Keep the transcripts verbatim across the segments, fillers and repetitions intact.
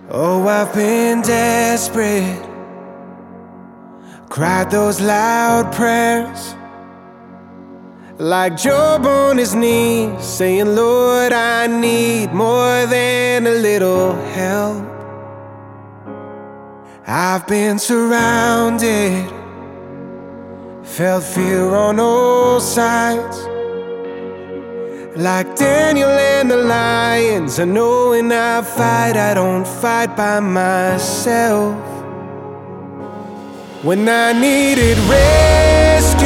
Oh, I've been desperate, cried those loud prayers, like Job on his knees, saying, Lord, I need more than a little help. I've been surrounded, felt fear on all sides, like Daniel and the lions. I know when I fight, I don't fight by myself. When I needed rescue,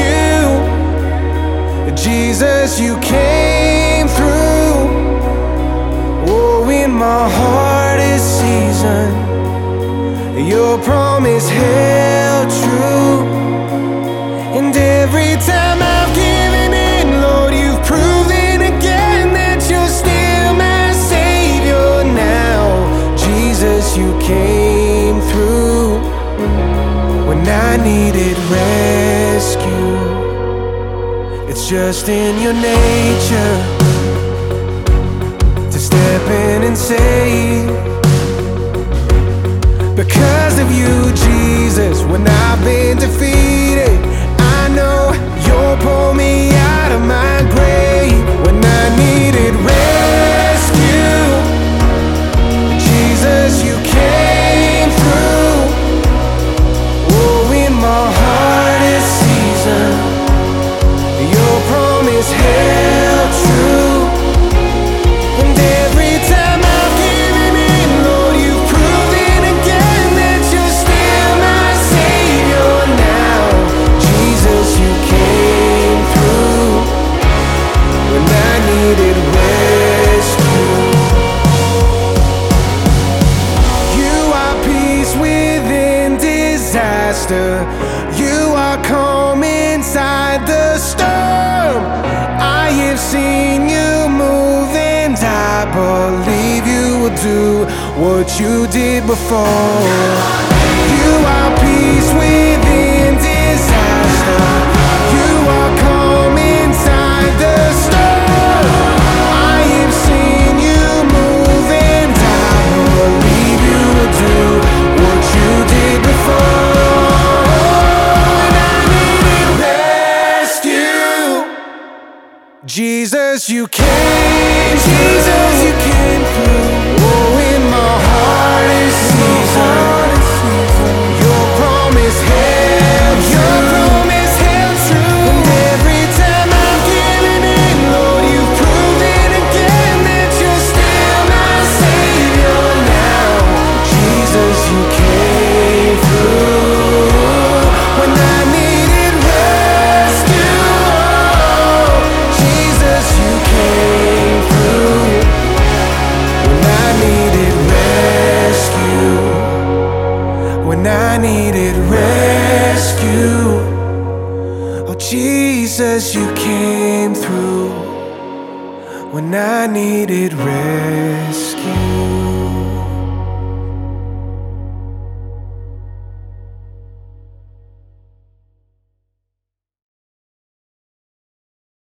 Jesus, you came through. Oh, in my hardest season, your promise held true. And every time I've given in, Lord, you've proven again that you're still my Savior now. Jesus, you came through when I needed rescue. It's just in your nature to step in and save. Because of you, Jesus, when I've been defeated, I know you'll pull me out of my grave. When I needed rescue, Jesus, you came through. Oh, in my hardest season, your promise held true. And every time I've given in, Lord, you've proven again that you're still my Savior now. Jesus, you came through when I needed rescue. You are peace within disaster. You are calm inside the storm. I have seen you move, and I believe you will do what you did before. You are peace within disaster. You are calm inside the storm. I have seen you move, and I believe you will do what you did before. Jesus, you came, Jesus, you came through. Oh, in my hardest season, your promise held, your promise held true. And every time I've given in, Lord, you've proven again that you're still my Savior now. Jesus, you came through when I needed rescue. You came through when I needed rescue. When I needed rescue. Oh, Jesus, you came through when I needed rescue.